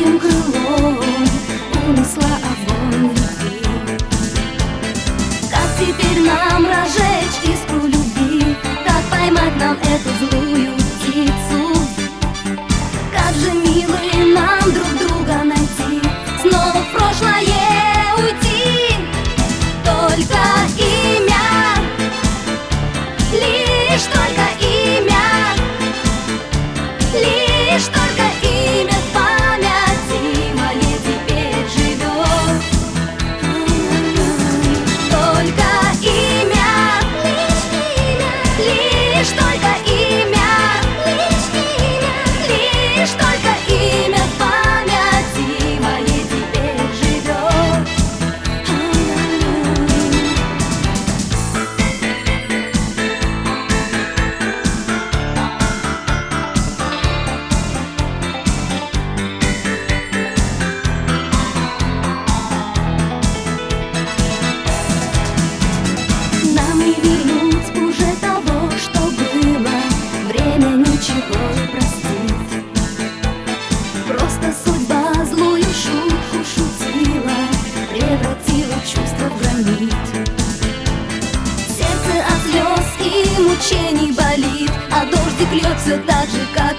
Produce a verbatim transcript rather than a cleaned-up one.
своим крылом унесла огонь любви. Как теперь нам разжечь искру любви? Как поймать нам эту злую птицу? Как же, милые, нам друг друга найти? Снова в прошлое уйти? Только имя, лишь только имя, лишь только имя в памяти моей теперь живет. Только имя, лишь только имя, лишь только имя в памяти моей теперь живет. Нам не вернуть уже того, что было. Время ничего не простит. Просто судьба злую шутку шутила, превратила чувства в гранит. Сердце от слез и мучений болит, а дождик льет все так же, как